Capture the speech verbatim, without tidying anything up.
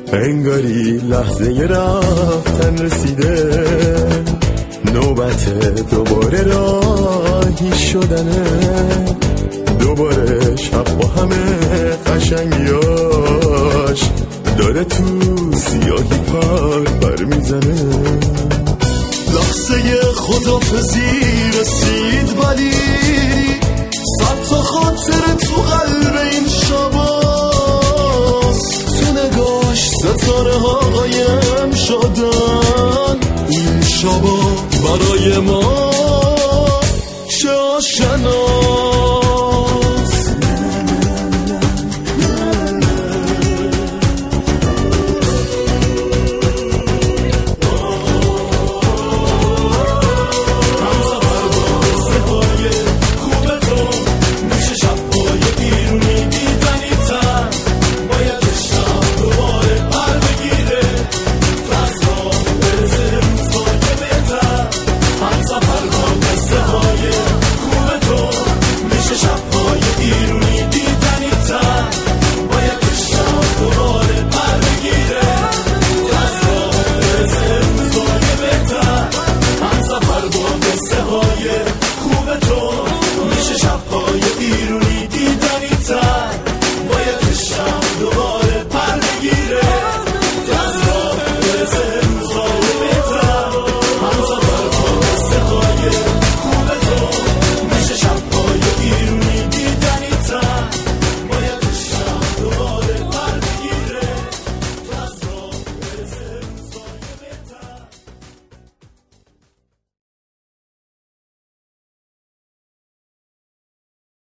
انگاری لحظه رفتن رسیده، نوبت دوباره راهی شدنه، دوباره شب با همه قشنگیاش داره تو سیاهی پر پر میزنه. لحظه خدافزی رسید ولی صد تا خاطر تو قلب این شباست، تو نگاش ستاره ها قایم شدن، این شبا برای ما چه آشنا.